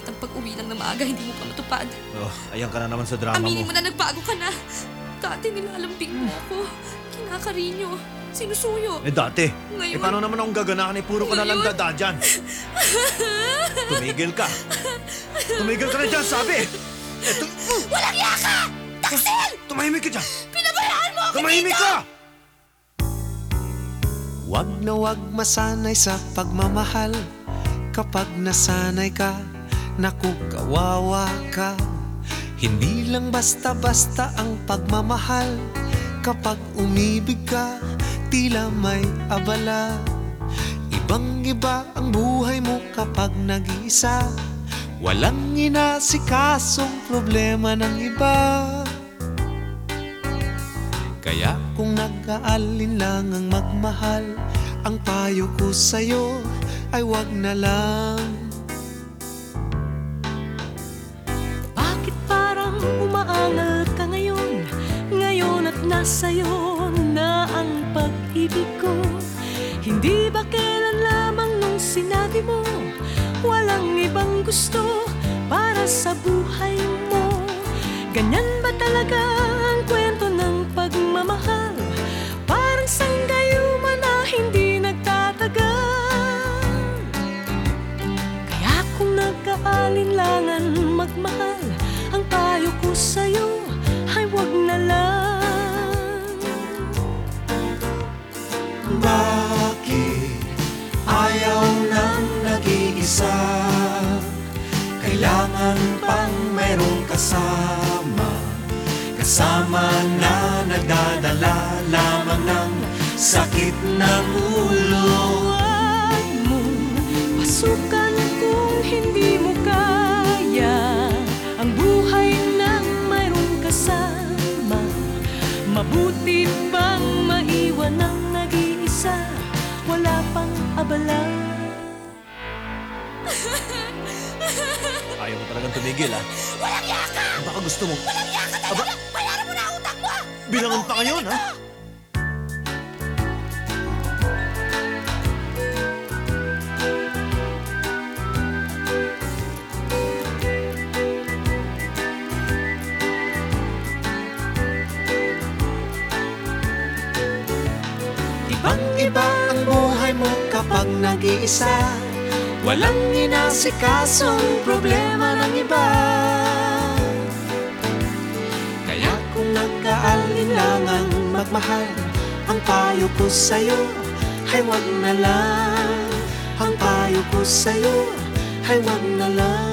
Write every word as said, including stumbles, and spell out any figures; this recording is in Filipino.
balitang pag-uwi lang na maaga hindi mo pa matupad. Oh, ayan ka na naman sa drama Aminin mo. mo na nagbago ka na. Dati nilalambing mo ako. Kinakarinyo. Sinusuyo. Eh dati, Ngayon- eh paano naman akong gaganahan eh puro ka na lang Ngayon- dada dyan. Tumigil ka. Tumigil ka na dyan, sabi! Eh, tu- Walang yaka! Taksil! Tumahimik ka dyan! Pinabayaan mo ako Tumahimik dito! ka! Wag na wag masanay sa pagmamahal. Kapag nasanay ka, naku kawawa ka. Hindi lang basta-basta ang pagmamahal. Kapag umibig ka, tila may abala. Ibang-iba ang buhay mo kapag nag-iisa. Walang inasikasong problema ng iba. Kaya kung nag-aalinlangang magmahal, ang payo ko sa'yo ay wag na lang. Bakit parang umaangal ka ngayon? Ngayon at nasa'yo na ang pag-ibig ko. Hindi ba kailan lamang nung sinabi mo walang ibang gusto para sa buhay mo? Ganyan ba talaga ang kwento ng pagmamahal? Parang sanggayuman na hindi nagtatagal. Kaya kung nagkaalinlangan magmahal, ang payo ko sa'yo ay wag na lang. Bakit ayaw nang nag-iisa? Kailangan pang mayroong kasama. Kasama na nagdadala lamang ng sakit ng ulo. Huwag mong pasukan kung hindi mo kaya ang buhay ng mayroong kasama. Mabuti bang maiwan ng nag-iisa, wala pang abala. Ayaw mo talagang tumigil, ha? Walang yaka! Baka gusto mo. Walang yaka talaga! Bayaran mo na ang utang mo! Bilangan pa ngayon, ha? Ibang-iba ang buhay mo kapag nag-iisa. Walang inasikasong problema ng iba. Kaya kung nagkaalinlangang magmahal, ang payo ko sa'yo ay wag na lang. Ang payo ko sa'yo ay wag na lang.